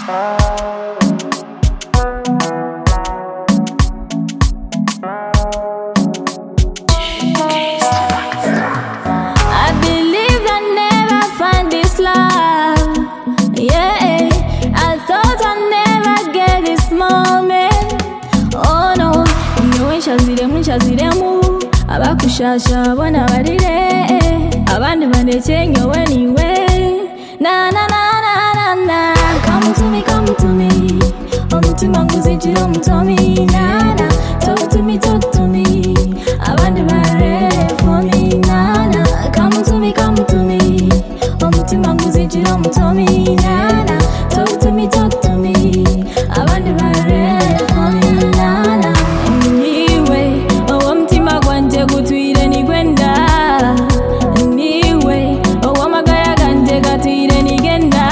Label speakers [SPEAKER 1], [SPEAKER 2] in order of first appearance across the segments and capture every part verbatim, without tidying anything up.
[SPEAKER 1] Shaziremu abakushasha bona barire abandi bandecenge anyway na na na na na na come to me come to me omutima nguzijira omutomi na na talk to me talk to me abandi barire for me na na come to me come to me omutima nguzijira omutomi na na talk to me talk to me abandi barire for me na na gutwire ni gwenda niwe owamagaya ganje gatwire ni genda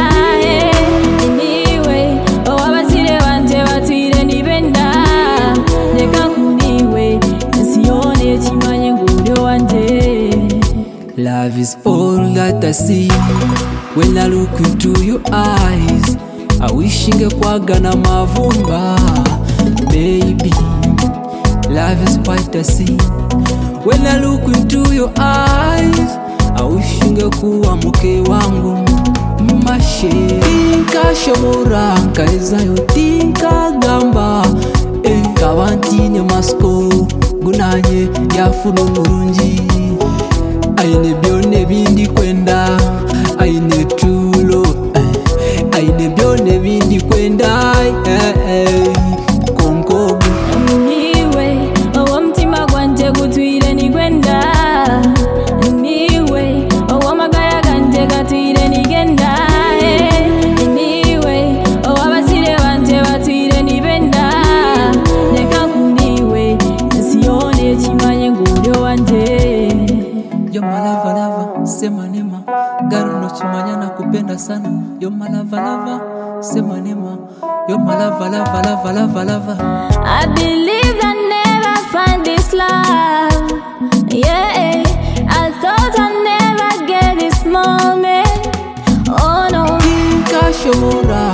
[SPEAKER 1] niwe owabasire banje batwire ni benda reka kuniwe siyone kimanye nguryo wanje.
[SPEAKER 2] Love is all that I see when I look into your eyes. I wish ingekwagana mavumba baby. Love is what I see when I look into your eyes. I wish ungekuwa mke wangu mashe. Tinka shomora nkaiza yo tinka gamba eh, kabantine masko gunanye yafuno murunji. Aine byone bindi kwenda aine tulo eh, aine byone bindi kwenda eh, eh, konkobu gutwire ni gwenda niwe owamagaya ganje gatwire ni genda niwe owabasire banje batwire ni benda reka kuniwe siyone kimanye nguryo wanje. Yo malava lava sema nema gari no chimanya na kupenda sana. Yo malava lava sema nema yo malava lava lava lava lava.
[SPEAKER 1] I believe I never find this love. Yeah, I thought I'd never get this moment. Oh no.
[SPEAKER 2] Tinka shomora